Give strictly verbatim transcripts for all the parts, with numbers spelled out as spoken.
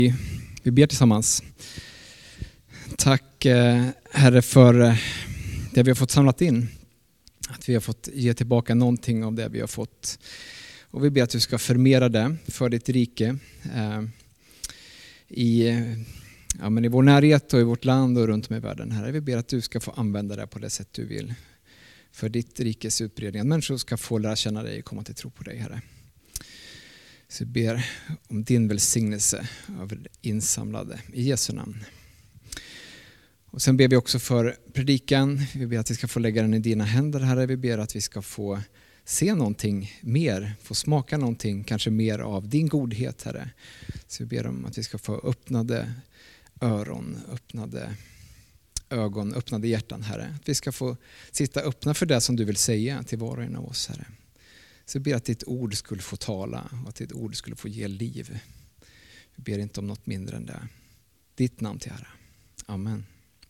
Vi ber tillsammans. Tack Herre för det vi har fått samlat in. Att vi har fått ge tillbaka någonting av det vi har fått. Och vi ber att du ska förmera det för ditt rike. Eh, i, ja, men i vår närhet och i vårt land och runt om i världen. Herre, vi ber att du ska få använda det på det sätt du vill. För ditt rikes utbredning. Att människor ska få lära känna dig och komma till tro på dig, Herre. Så vi ber om din välsignelse över det insamlade. I Jesu namn. Och sen ber vi också för predikan. Vi ber att vi ska få lägga den i dina händer, Herre. Vi ber att vi ska få se någonting mer. Få smaka någonting, kanske mer av din godhet, Herre. Så vi ber om att vi ska få öppnade öron, öppnade ögon, öppnade hjärtan, Herre. Att vi ska få sitta öppna för det som du vill säga till var och en av oss, Herre. Så vi ber att ditt ord skulle få tala och att ditt ord skulle få ge liv. Vi ber inte om något mindre än det. Ditt namn till Herre. Amen.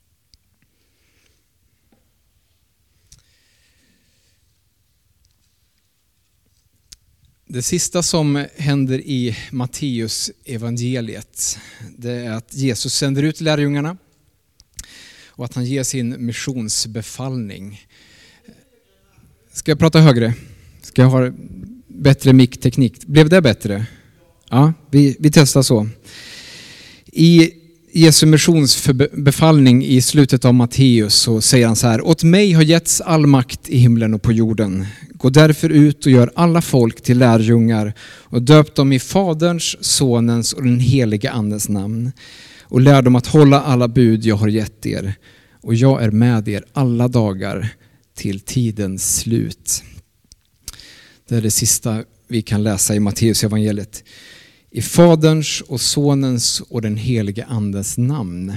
Det sista som händer i Matteus evangeliet, det är att Jesus sänder ut lärjungarna och att han ger sin missionsbefallning. Ska jag prata högre? Ska jag ha bättre mic-teknik? Blev det bättre? Ja, vi, vi testar så. I Jesu missionsbefallning i slutet av Matteus så säger han så här: åt mig har getts all makt i himlen och på jorden. Gå därför ut och gör alla folk till lärjungar och döp dem i Faderns, Sonens och den helige Andens namn. Och lär dem att hålla alla bud jag har gett er. Och jag är med er alla dagar till tidens slut. Det är det sista vi kan läsa i Matteus evangeliet. I Faderns och Sonens och den helige Andens namn.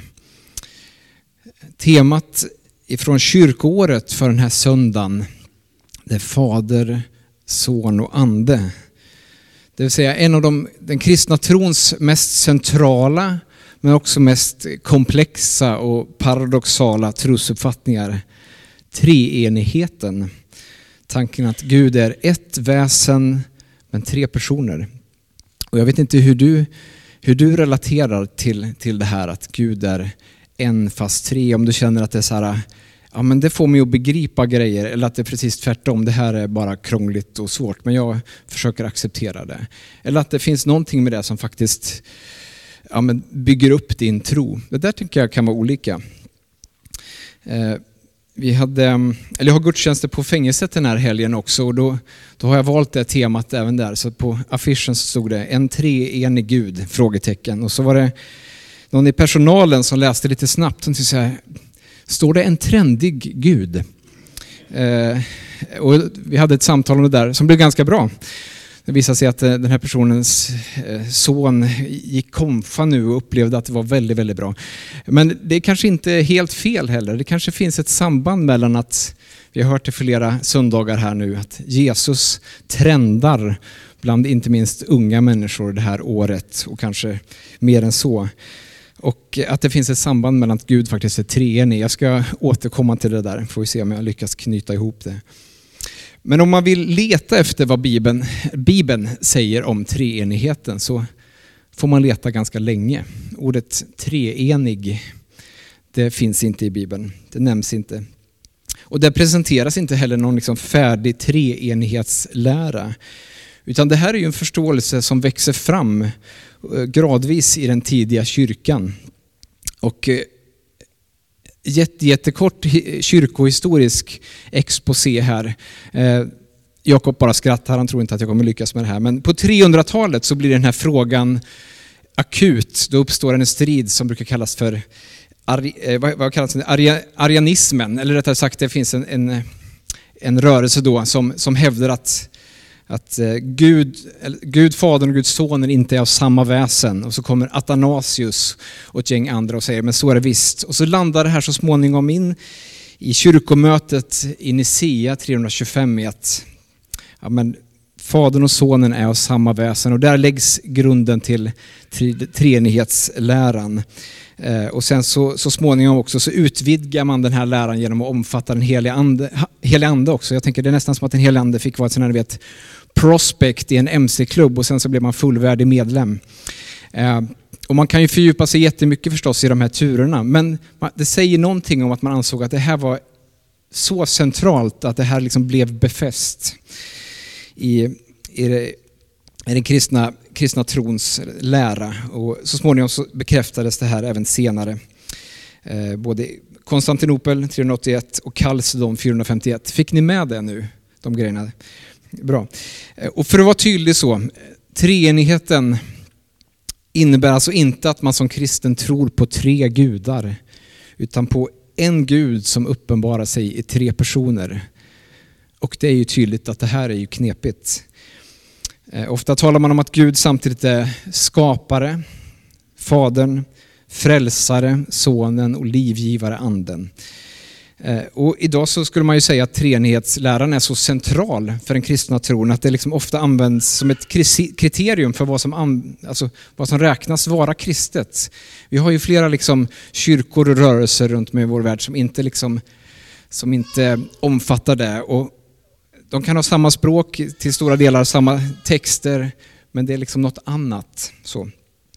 Temat ifrån kyrkoåret för den här söndagen, det är Fader, Son och Ande. Det vill säga en av de, den kristna trons mest centrala men också mest komplexa och paradoxala trosuppfattningar. Treenigheten. Tanken att Gud är ett väsen men tre personer. Och jag vet inte hur du, hur du relaterar till, till det här att Gud är en fast tre. Om du känner att det är så här, ja men det får mig att begripa grejer. Eller att det är precis tvärtom, det här är bara krångligt och svårt. Men jag försöker acceptera det. Eller att det finns någonting med det som faktiskt ja, men bygger upp din tro. Det där tycker jag kan vara olika. Eh, Vi hade, eller jag har gudstjänster på fängelset den här helgen också och då, då har jag valt det temat även där. Så på affischen så stod det en treenig Gud, frågetecken. Och så var det någon i personalen som läste lite snabbt och så här, står det en trendig Gud? Eh, och vi hade ett samtal om det där som blev ganska bra. Det visade sig att den här personens son gick konfa nu och upplevde att det var väldigt, väldigt bra. Men det är kanske inte helt fel heller. Det kanske finns ett samband mellan att, vi har hört det flera söndagar här nu, att Jesus trendar bland inte minst unga människor det här året och kanske mer än så. Och att det finns ett samband mellan att Gud faktiskt är treenig. Jag ska återkomma till det där, får vi se om jag lyckas knyta ihop det. Men om man vill leta efter vad Bibeln, Bibeln säger om treenigheten så får man leta ganska länge. Ordet treenig, det finns inte i Bibeln. Det nämns inte. Och det presenteras inte heller någon liksom färdig treenighetslära. Utan det här är ju en förståelse som växer fram gradvis i den tidiga kyrkan. Och Jätte, jättekort kyrkohistorisk exposé här. Eh, Jakob bara skrattar, han tror inte att jag kommer lyckas med det här. Men på trehundratalet så blir den här frågan akut. Då uppstår en strid som brukar kallas för ari, eh, vad, vad kallas det? Aria, arianismen. Eller rättare sagt, det finns en, en, en rörelse då som, som hävdar att Att Gud, Gud, Fadern och Guds Sonen inte är av samma väsen. Och så kommer Athanasius och ett gäng andra och säger, men så är det visst. Och så landar det här så småningom in i kyrkomötet i Nicea trehundratjugofem med att ja, men Fadern och Sonen är av samma väsen. Och där läggs grunden till treenighetsläran. Eh, och sen så, så småningom också så utvidgar man den här läran genom att omfatta den heliga ande, heliga ande också. Jag tänker det är nästan som att den heliga ande fick vara ett sån här, vet, prospect i en M C-klubb och sen så blev man fullvärdig medlem. Eh, Och man kan ju fördjupa sig jättemycket förstås i de här turerna, men det säger någonting om att man ansåg att det här var så centralt att det här liksom blev befäst i, i, det, i den kristna, kristna trons lära. Och så småningom så bekräftades det här även senare. Eh, både Konstantinopel trehundraåttioett och Chalcedon fyrahundrafemtioett. Fick ni med det nu? De grejerna. Bra. Eh, och för att vara tydlig så, treenigheten innebär alltså inte att man som kristen tror på tre gudar, utan på en Gud som uppenbarar sig i tre personer. Och det är ju tydligt att det här är ju knepigt. Eh, ofta talar man om att Gud samtidigt är skapare, fadern, frälsare, sonen och livgivare anden. Eh, och idag så skulle man ju säga att treenighetsläran är så central för den kristna tron att det liksom ofta används som ett kriterium för vad som, an, alltså vad som räknas vara kristet. Vi har ju flera liksom kyrkor och rörelser runt om i vår värld som inte, liksom, som inte omfattar det. Och de kan ha samma språk, till stora delar samma texter, men det är liksom något annat. Så.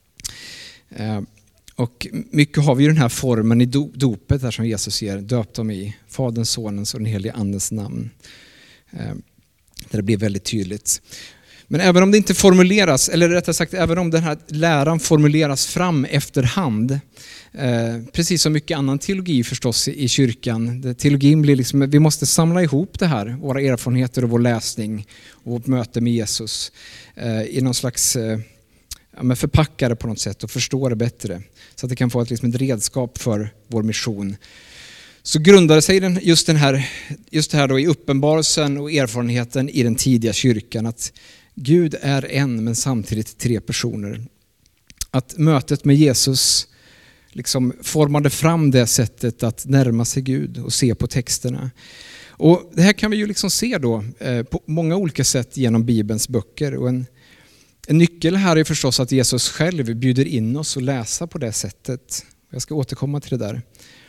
Eh, Och mycket har vi ju den här formen i dopet där som Jesus ger, döpt dem i Faderns, Sonens och den helige Andens namn. Där det blir väldigt tydligt. Men även om det inte formuleras, eller rättare sagt även om den här läran formuleras fram efterhand, precis som mycket annan teologi förstås i kyrkan. Teologin blir liksom, vi måste samla ihop det här, våra erfarenheter och vår läsning och vårt möte med Jesus i någon slags ja, men förpacka det på något sätt och förstå det bättre. Så att det kan få ett, liksom ett redskap för vår mission. Så grundade sig den, just, den här, just det här då i uppenbarelsen och erfarenheten i den tidiga kyrkan. Att Gud är en men samtidigt tre personer. Att mötet med Jesus liksom formade fram det sättet att närma sig Gud och se på texterna. Och det här kan vi ju liksom se då eh, på många olika sätt genom Bibelns böcker. Och en En nyckel här är förstås att Jesus själv bjuder in oss att läsa på det sättet. Jag ska återkomma till det där.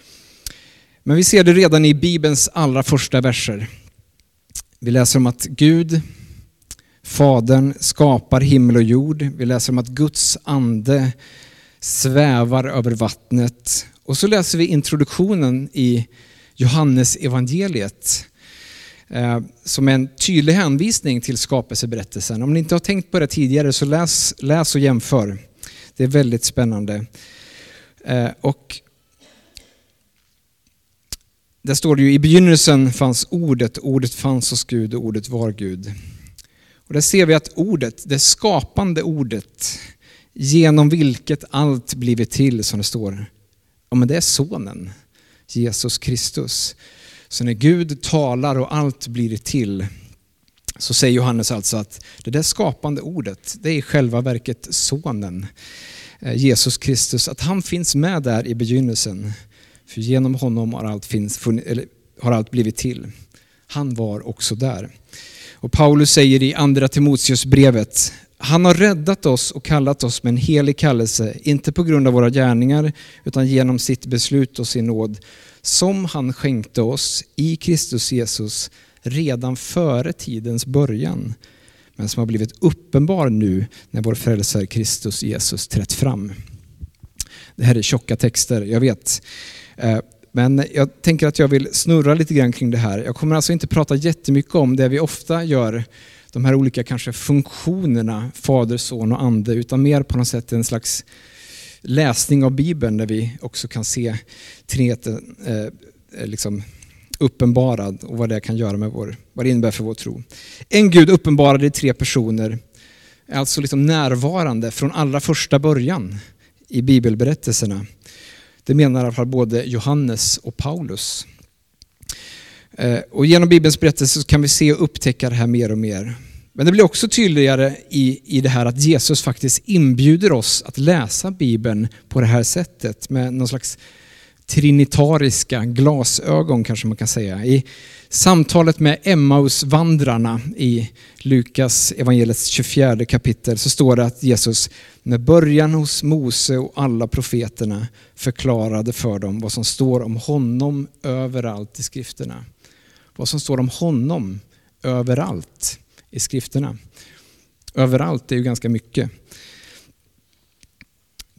Men vi ser det redan i Bibelns allra första verser. Vi läser om att Gud, Fadern, skapar himmel och jord. Vi läser om att Guds ande svävar över vattnet. Och så läser vi introduktionen i Johannes evangeliet. Eh, som är en tydlig hänvisning till skapelseberättelsen. Om ni inte har tänkt på det tidigare så läs, läs och jämför. Det är väldigt spännande. Eh, och där står det ju, i begynnelsen fanns ordet, ordet fanns hos Gud och ordet var Gud. Och där ser vi att ordet, det skapande ordet, genom vilket allt blivit till, som det står. Ja, men det är sonen, Jesus Kristus. Så när Gud talar och allt blir till, så säger Johannes alltså att det där skapande ordet, det är i själva verket sonen, Jesus Kristus. Att han finns med där i begynnelsen. För genom honom har allt, finns, eller har allt blivit till. Han var också där. Och Paulus säger i andra Timoteus brevet: han har räddat oss och kallat oss med en helig kallelse, inte på grund av våra gärningar utan genom sitt beslut och sin nåd, som han skänkte oss i Kristus Jesus redan före tidens början, men som har blivit uppenbar nu när vår frälsare Kristus Jesus trätt fram. Det här är tjocka texter, jag vet. Men jag tänker att jag vill snurra lite grann kring det här. Jag kommer alltså inte prata jättemycket om det vi ofta gör, de här olika kanske funktionerna, fader, son och ande, utan mer på något sätt en slags läsning av Bibeln där vi också kan se treenigheten eh, liksom uppenbarad och vad det kan göra med vår, vad det innebär för vår tro. En Gud uppenbarad i tre personer är alltså liksom närvarande från allra första början i bibelberättelserna. Det menar i alla fall både Johannes och Paulus. Eh, och genom Bibelns berättelse kan vi se och upptäcka det här mer och mer. Men det blir också tydligare i, i det här att Jesus faktiskt inbjuder oss att läsa Bibeln på det här sättet med någon slags trinitariska glasögon, kanske man kan säga. I samtalet med Emmausvandrarna i Lukas evangeliets tjugofjärde kapitel så står det att Jesus med början hos Mose och alla profeterna förklarade för dem vad som står om honom överallt i skrifterna. Vad som står om honom överallt i skrifterna. Överallt är ju ganska mycket.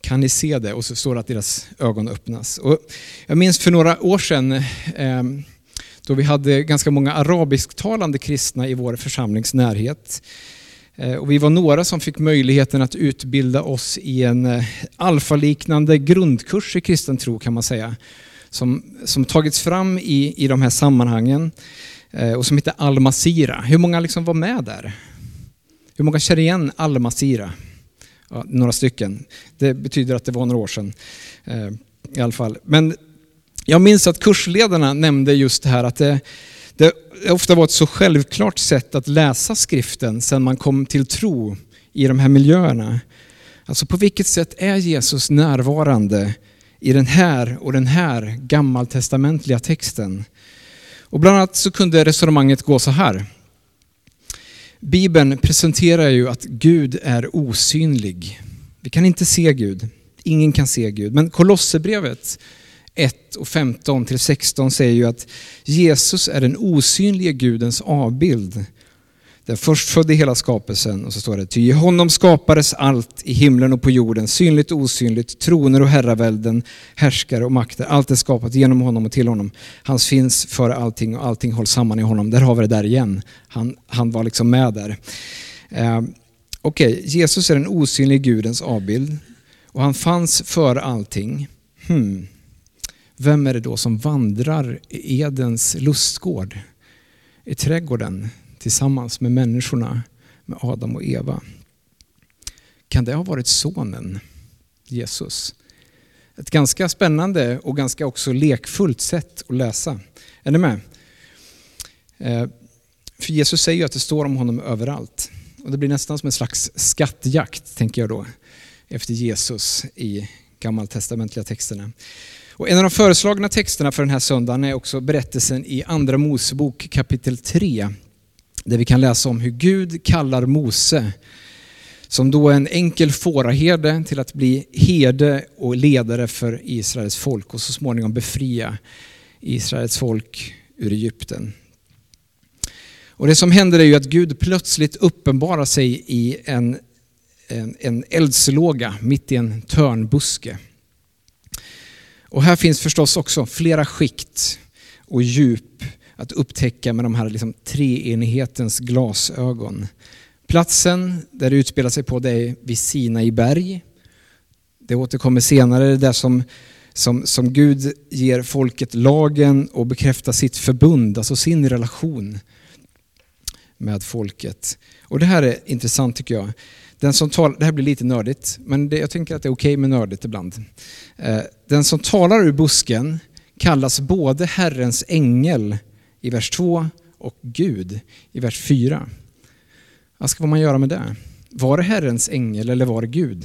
Kan ni se det? Och så står det att deras ögon öppnas. Och jag minns för några år sedan eh, då vi hade ganska många arabisktalande kristna i vår församlingsnärhet. Eh, och vi var några som fick möjligheten att utbilda oss i en eh, alfaliknande grundkurs i kristen tro, kan man säga. Som, som tagits fram i, i de här sammanhangen eh, och som heter Al-Masira. Hur många liksom var med där? Hur många känner igen Al-Masira? Ja, några stycken. Det betyder att det var några år sedan eh, i alla fall. Men jag minns att kursledarna nämnde just det här att det, det ofta var ett så självklart sätt att läsa skriften sedan man kom till tro i de här miljöerna. Alltså på vilket sätt är Jesus närvarande i den här och den här gammaltestamentliga texten? Och bland annat så kunde resonemanget gå så här. Bibeln presenterar ju att Gud är osynlig. Vi kan inte se Gud. Ingen kan se Gud. Men Kolosserbrevet ett och femton till sexton säger ju att Jesus är den osynliga Gudens avbild. Den först födde hela skapelsen, och så står det: ty i honom skapades allt i himlen och på jorden, synligt och osynligt, troner och herravälden, härskare och makter. Allt är skapat genom honom och till honom. Han finns för allting och allting hålls samman i honom. Där har vi det där igen. Han, han var liksom med där. Eh, Okej, okay. Jesus är den osynliga Gudens avbild och han fanns för allting. Hmm. Vem är det då som vandrar i Edens lustgård, i trädgården, tillsammans med människorna, med Adam och Eva? Kan det ha varit sonen Jesus? Ett ganska spännande och ganska också lekfullt sätt att läsa. Är ni med? För Jesus säger ju att det står om honom överallt. Och det blir nästan som en slags skattjakt, tänker jag då, efter Jesus i gammaltestamentliga texterna. Och en av de föreslagna texterna för den här söndagen är också berättelsen i Andra Mosebok kapitel tre. Där vi kan läsa om hur Gud kallar Mose, som då är en enkel fåraherde, till att bli herde och ledare för Israels folk och så småningom befria Israels folk ur Egypten. Och det som händer är ju att Gud plötsligt uppenbarar sig i en, en, en eldslåga mitt i en törnbuske. Och här finns förstås också flera skikt och djup att upptäcka med de här liksom treenighetens glasögon. Platsen där det utspelar sig på, det är vid Sinai berg. Det återkommer senare, det där som, som, som Gud ger folket lagen och bekräftar sitt förbund, alltså sin relation med folket. Och det här är intressant tycker jag. Den som talar, det här blir lite nördigt, men det, jag tänker att det är okej med nördigt ibland. Eh, den som talar ur busken kallas både Herrens ängel i vers två och Gud i vers fyra. Vad ska man göra med det? Var det Herrens ängel eller var det Gud?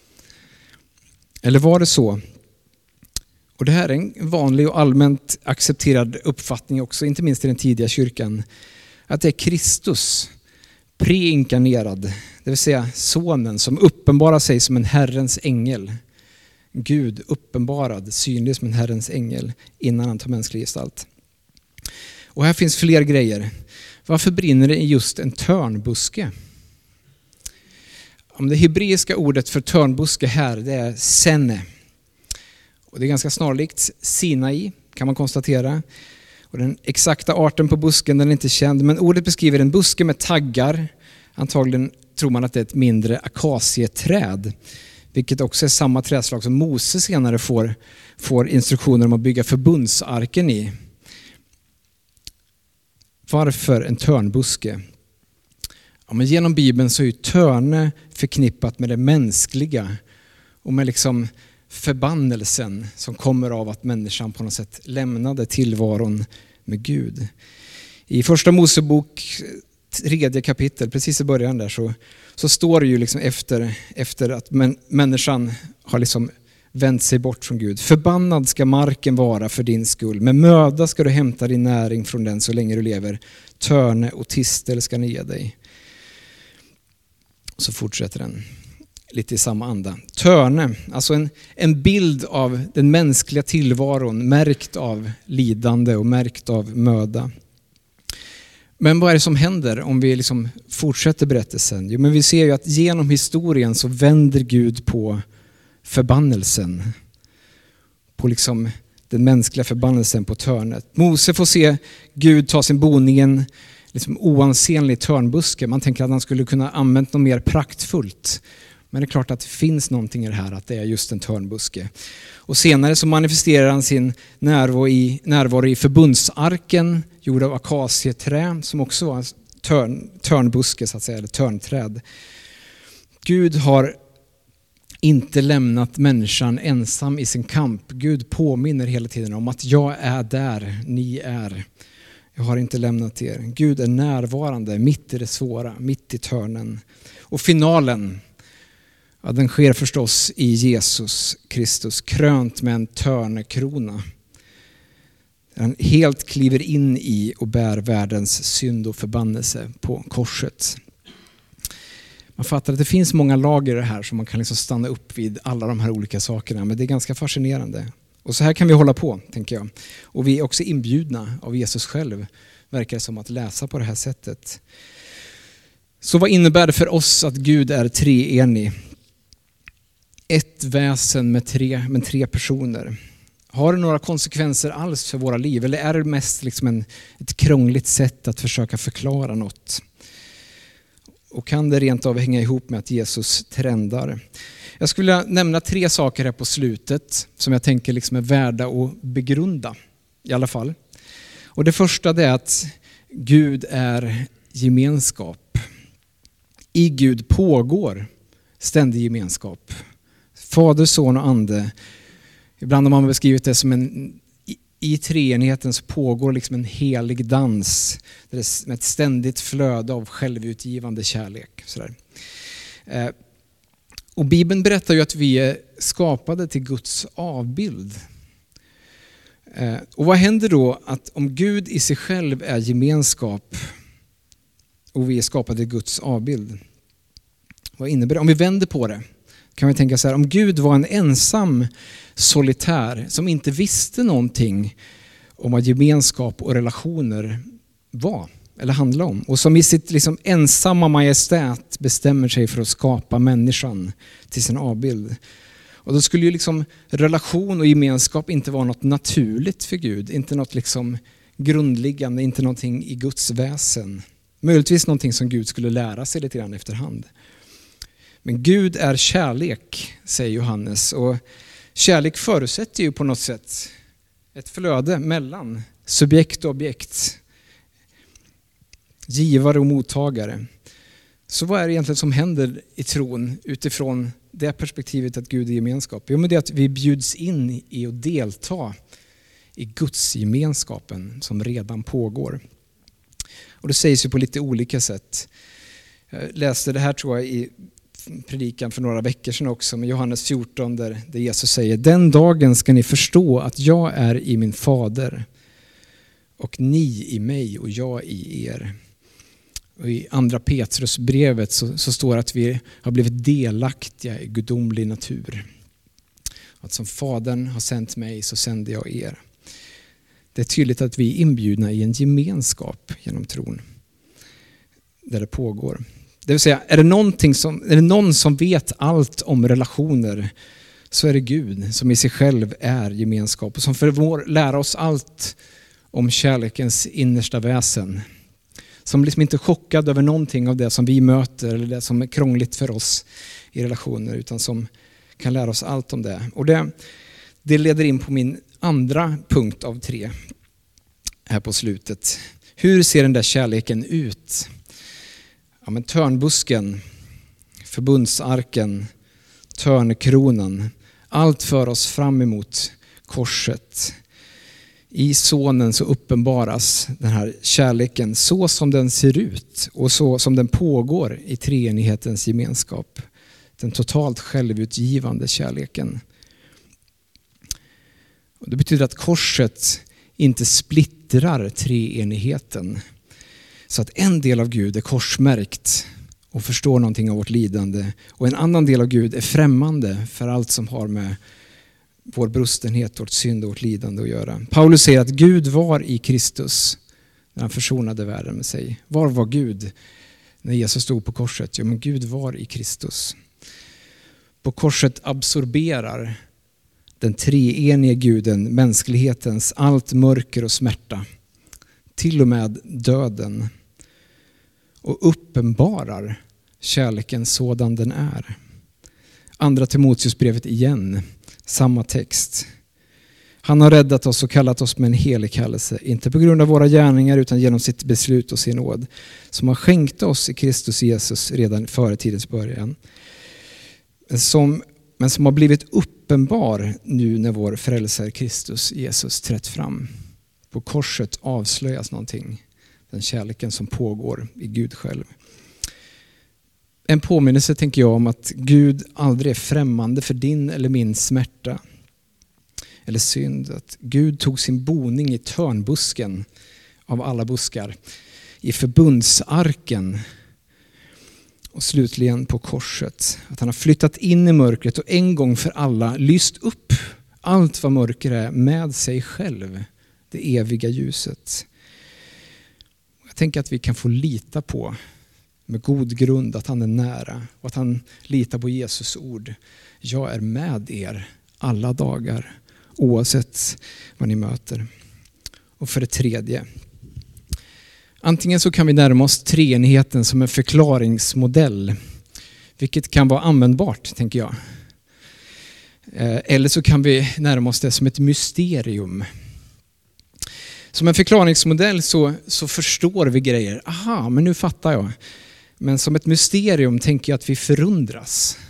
Eller var det så? Och det här är en vanlig och allmänt accepterad uppfattning också, inte minst i den tidiga kyrkan, att det är Kristus, preinkarnerad, det vill säga sonen, som uppenbarar sig som en Herrens ängel. Gud uppenbarad, synlig som en Herrens ängel innan han tar mänsklig gestalt. Och här finns fler grejer. Varför brinner det i just en törnbuske? Om det hebreiska ordet för törnbuske här, det är sene. Och det är ganska snarlikt Sinai, kan man konstatera. Och den exakta arten på busken, den är inte känd, men ordet beskriver en buske med taggar. Antagligen tror man att det är ett mindre akacieträd, vilket också är samma trädslag som Mose senare får, får instruktioner om att bygga förbundsarken i. Varför en törnbuske? Ja, men genom Bibeln så är ju törne förknippat med det mänskliga och med liksom förbannelsen som kommer av att människan på något sätt lämnade tillvaron med Gud. I första Mosebok tredje kapitel, precis i början där, så, så står det ju liksom efter, efter att män, människan har liksom vänt sig bort från Gud. Förbannad ska marken vara för din skull. Med möda ska du hämta din näring från den så länge du lever. Törne och tistel ska ni ge dig. Så fortsätter den lite i samma anda. Törne, alltså en, en bild av den mänskliga tillvaron, märkt av lidande och märkt av möda. Men vad är det som händer om vi liksom fortsätter berättelsen? Jo, men vi ser ju att genom historien så vänder Gud på förbannelsen. På liksom den mänskliga förbannelsen på törnet. Mose får se Gud ta sin boning i en liksom oansenlig törnbuske. Man tänker att han skulle kunna använt något mer praktfullt. Men det är klart att det finns någonting i det här, att det är just en törnbuske. Och senare så manifesterar han sin närvaro i, närvaro i förbundsarken, gjord av akacieträ, som också var en törn, törnbuske så att säga, eller törnträd. Gud har inte lämnat människan ensam i sin kamp. Gud påminner hela tiden om att jag är där, ni är. Jag har inte lämnat er. Gud är närvarande mitt i det svåra, mitt i törnen. Och finalen, ja, den sker förstås i Jesus Kristus, krönt med en törnekrona. Han helt kliver in i och bär världens synd och förbannelse på korset. Man fattar att det finns många lager i det här som man kan liksom stanna upp vid alla de här olika sakerna. Men det är ganska fascinerande. Och så här kan vi hålla på, tänker jag. Och vi är också inbjudna av Jesus själv, verkar det som, att läsa på det här sättet. Så vad innebär det för oss att Gud är treenig? Ett väsen med tre, med tre personer. Har det några konsekvenser alls för våra liv? Eller är det mest liksom en, ett krångligt sätt att försöka förklara något? Och kan det rent av hänga ihop med att Jesus trendar? Jag skulle vilja nämna tre saker här på slutet som jag tänker liksom är värda att begrunda i alla fall. Och det första är att Gud är gemenskap. I Gud pågår ständig gemenskap. Fader, son och ande. Ibland har man beskrivit det som en, i, i treenigheten så pågår liksom en helig dans med ett ständigt flöde av självutgivande kärlek. Sådär. Eh, och Bibeln berättar ju att vi är skapade till Guds avbild. Eh, och vad händer då att om Gud i sig själv är gemenskap och vi är skapade till Guds avbild? Vad innebär det? Om vi vänder på det kan vi tänka så här, om Gud var en ensam solitär som inte visste någonting om vad gemenskap och relationer var eller handlade om, och som i sitt liksom ensamma majestät bestämmer sig för att skapa människan till sin avbild. Och då skulle ju liksom relation och gemenskap inte vara något naturligt för Gud, inte något liksom grundliggande, inte någonting i Guds väsen. Möjligtvis någonting som Gud skulle lära sig lite grann efterhand. Men Gud är kärlek, säger Johannes, och kärlek förutsätter ju på något sätt ett flöde mellan subjekt och objekt, givare och mottagare. Så vad är det egentligen som händer i tron utifrån det perspektivet att Gud är gemenskap? Jo, men det är att vi bjuds in i att delta i Guds gemenskapen som redan pågår. Och det sägs ju på lite olika sätt. Jag läste det här tror jag i predikan för några veckor sedan också, med Johannes fjorton, där, där Jesus säger: den dagen ska ni förstå att jag är i min fader och ni i mig och jag i er. Och i andra Petrusbrevet så, så står att vi har blivit delaktiga i gudomlig natur. Att som Fadern har sänt mig så sänder jag er. Det är tydligt att vi är inbjudna i en gemenskap genom tron där det pågår. Det vill säga, är det, någonting som, är det någon som vet allt om relationer, så är det Gud som i sig själv är gemenskap och som förmår lära oss allt om kärlekens innersta väsen. Som liksom inte är chockad över någonting av det som vi möter eller det som är krångligt för oss i relationer, utan som kan lära oss allt om det. Och det, det leder in på min andra punkt av tre här på slutet. Hur ser den där kärleken ut? Ja, men törnbusken, förbundsarken, törnkronan, allt för oss fram emot korset. I sonen så uppenbaras den här kärleken så som den ser ut och så som den pågår i treenighetens gemenskap. Den totalt självutgivande kärleken. Och det betyder att korset inte splittrar treenigheten. Så att en del av Gud är korsmärkt och förstår någonting av vårt lidande. Och en annan del av Gud är främmande för allt som har med vår brustenhet, vårt synd och vårt lidande att göra. Paulus säger att Gud var i Kristus när han försonade världen med sig. Var var Gud när Jesus stod på korset? Jo, men Gud var i Kristus. På korset absorberar den treenige guden mänsklighetens allt mörker och smärta, till och med döden, och uppenbarar kärleken sådan den är. Andra Timoteusbrevet igen, samma text. Han har räddat oss och kallat oss med en helig kallelse, inte på grund av våra gärningar utan genom sitt beslut och sin nåd, som har skänkt oss i Kristus Jesus redan före tidens början. Som, men som har blivit uppenbar nu när vår frälsare Kristus Jesus trätt fram. På korset avslöjas någonting, den kärleken som pågår i Gud själv. En påminnelse tänker jag om att Gud aldrig är främmande för din eller min smärta eller synd. Att Gud tog sin boning i törnbusken av alla buskar, i förbundsarken och slutligen på korset. Att han har flyttat in i mörkret och en gång för alla lyst upp allt vad mörker är med sig själv, det eviga ljuset. Jag tänker att vi kan få lita på med god grund att han är nära och att han litar på Jesus ord. Jag är med er alla dagar, oavsett vad ni möter. Och för det tredje, antingen så kan vi närma oss treenigheten som en förklaringsmodell, vilket kan vara användbart, tänker jag. Eller så kan vi närma oss det som ett mysterium. Som en förklaringsmodell så, så förstår vi grejer. Aha, men nu fattar jag. Men som ett mysterium tänker jag att vi förundras.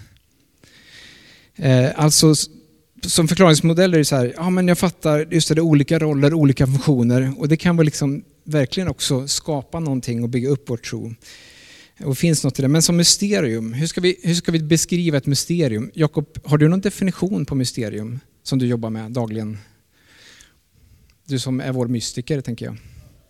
Alltså som förklaringsmodell är det så här, ja men jag fattar just det, olika roller, olika funktioner, och det kan väl liksom verkligen också skapa någonting och bygga upp vår tro. Och det finns något i det. Men som mysterium, hur ska vi, hur ska vi beskriva ett mysterium? Jakob, har du någon definition på mysterium som du jobbar med dagligen? Du som är vår mystiker, tänker jag.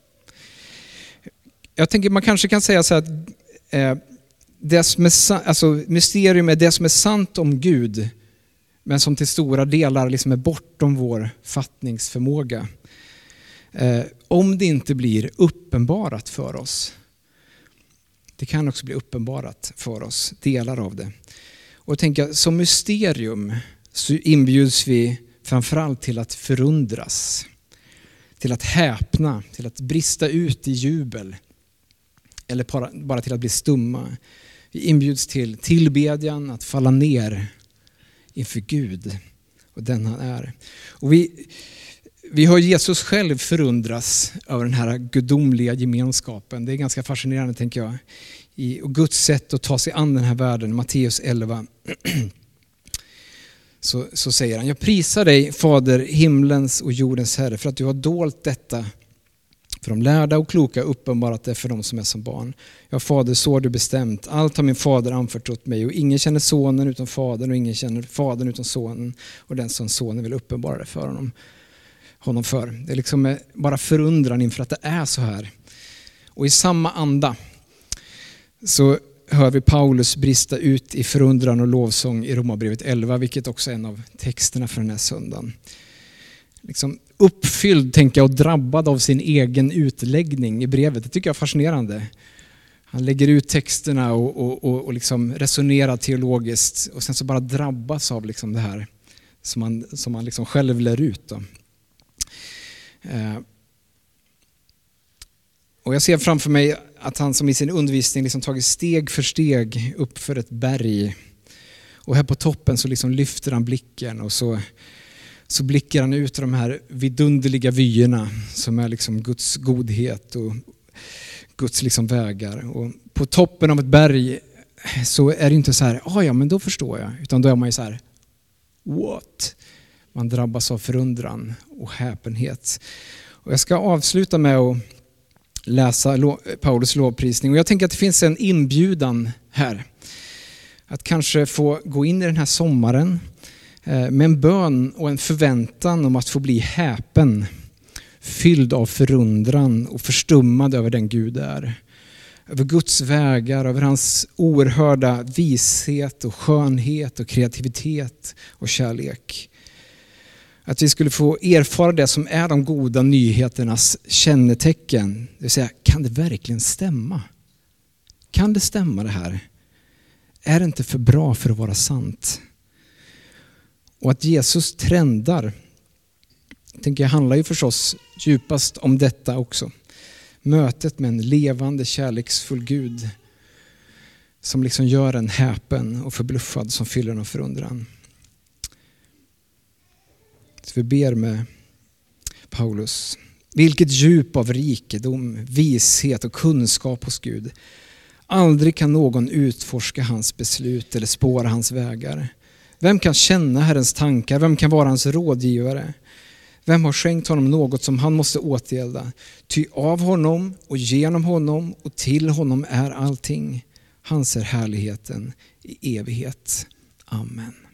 Jag tänker man kanske kan säga så här att eh, det som är, alltså, mysterium är det som är sant om Gud, men som till stora delar liksom är bortom vår fattningsförmåga. Eh, om det inte blir uppenbarat för oss. Det kan också bli uppenbarat för oss, delar av det. Och tänka, som mysterium så inbjuds vi framförallt till att förundras. Till att häpna, till att brista ut i jubel. Eller bara, bara till att bli stumma. Vi inbjuds till tillbedjan, att falla ner inför Gud och den han är. Och vi, vi hör Jesus själv förundras över den här gudomliga gemenskapen. Det är ganska fascinerande, tänker jag. I, och Guds sätt att ta sig an den här världen. Matteus elva. Så, så säger han, jag prisar dig, Fader, himlens och jordens Herre, för att du har dolt detta för de lärda och kloka, uppenbarat det för de som är som barn. Ja, Fader, så har du bestämt. Allt har min fader anförtrott mig, och ingen känner sonen utan fadern, och ingen känner fadern utan sonen, och den som sonen vill uppenbara det för honom, honom för. Det är liksom bara förundran inför att det är så här. Och i samma anda så hör vi Paulus brista ut i förundran och lovsång i Romarbrevet elva, vilket också är en av texterna för den här söndagen. Liksom uppfylld, tänker jag, och drabbad av sin egen utläggning i brevet. Det tycker jag är fascinerande. Han lägger ut texterna och, och, och, och liksom resonerar teologiskt, och sen så bara drabbas av liksom det här som man, som man liksom själv lär ut. Då. Eh. Och jag ser framför mig att han som i sin undervisning liksom tagit steg för steg upp för ett berg. Och här på toppen så liksom lyfter han blicken, och så, så blickar han ut de här vidunderliga vyerna som är liksom Guds godhet och Guds liksom vägar. Och på toppen av ett berg så är det inte så här, ah, ja men då förstår jag. Utan då är man ju så här, what? Man drabbas av förundran och häpenhet. Och jag ska avsluta med att läsa Paulus lovprisning. Och jag tänker att det finns en inbjudan här. Att kanske få gå in i den här sommaren med en bön och en förväntan om att få bli häpen. Fylld av förundran och förstummad över den Gud är. Över Guds vägar, över hans oerhörda vishet och skönhet och kreativitet och kärlek. Att vi skulle få erfara det som är de goda nyheternas kännetecken. Det vill säga, kan det verkligen stämma? Kan det stämma det här? Är det inte för bra för att vara sant? Och att Jesus trendar, tänker jag, handlar ju förstås djupast om detta också. Mötet med en levande, kärleksfull Gud som liksom gör en häpen och förbluffad, som fyller en av förundran. Så vi ber med Paulus. Vilket djup av rikedom, vishet och kunskap hos Gud. Aldrig kan någon utforska hans beslut eller spåra hans vägar. Vem kan känna Herrens tankar? Vem kan vara hans rådgivare? Vem har skänkt honom något som han måste återgälda? Ty av honom och genom honom och till honom är allting. Hans är härligheten i evighet. Amen.